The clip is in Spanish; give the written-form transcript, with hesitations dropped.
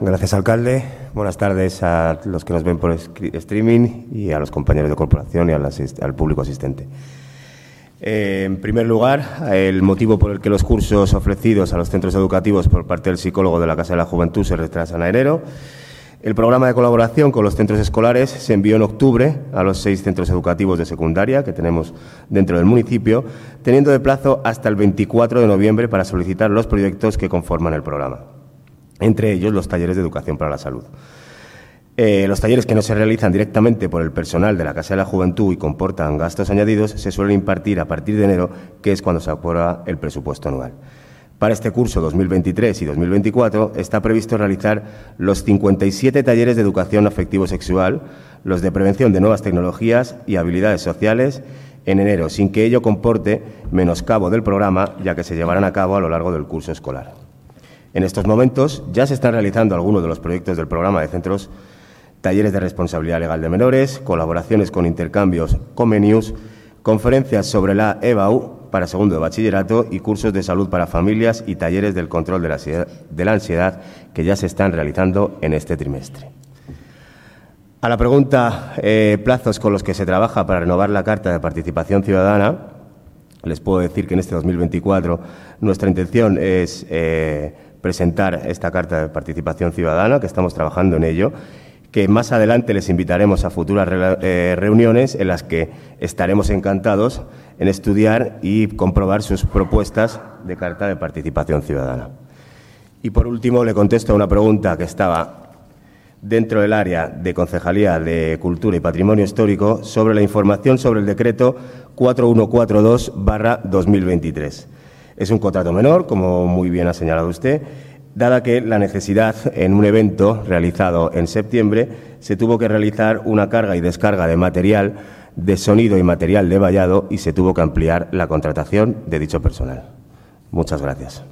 Gracias, alcalde. Buenas tardes a los que nos ven por streaming y a los compañeros de corporación y al público asistente. En primer lugar, el motivo por el que los cursos ofrecidos a los centros educativos por parte del psicólogo de la Casa de la Juventud se retrasan a enero. El programa de colaboración con los centros escolares se envió en octubre a los 6 centros educativos de secundaria que tenemos dentro del municipio, teniendo de plazo hasta el 24 de noviembre para solicitar los proyectos que conforman el programa, entre ellos los talleres de educación para la salud. Los talleres que no se realizan directamente por el personal de la Casa de la Juventud y comportan gastos añadidos se suelen impartir a partir de enero, que es cuando se aprueba el presupuesto anual. Para este curso 2023 y 2024 está previsto realizar los 57 talleres de educación afectivo-sexual, los de prevención de nuevas tecnologías y habilidades sociales en enero, sin que ello comporte menoscabo del programa, ya que se llevarán a cabo a lo largo del curso escolar. En estos momentos ya se están realizando algunos de los proyectos del programa de centros, talleres de responsabilidad legal de menores, colaboraciones con intercambios, convenios, conferencias sobre la EBAU para segundo de bachillerato y cursos de salud para familias y talleres del control de la ansiedad que ya se están realizando en este trimestre. A la pregunta plazos con los que se trabaja para renovar la Carta de Participación Ciudadana, les puedo decir que en este 2024 nuestra intención es presentar esta Carta de Participación Ciudadana, que estamos trabajando en ello, que más adelante les invitaremos a futuras reuniones en las que estaremos encantados en estudiar y comprobar sus propuestas de Carta de Participación Ciudadana. Y, por último, le contesto a una pregunta que estaba dentro del área de Concejalía de Cultura y Patrimonio Histórico sobre la información sobre el decreto 4142/2023. Es un contrato menor, como muy bien ha señalado usted, dada que la necesidad en un evento realizado en septiembre se tuvo que realizar una carga y descarga de material de sonido y material de vallado y se tuvo que ampliar la contratación de dicho personal. Muchas gracias.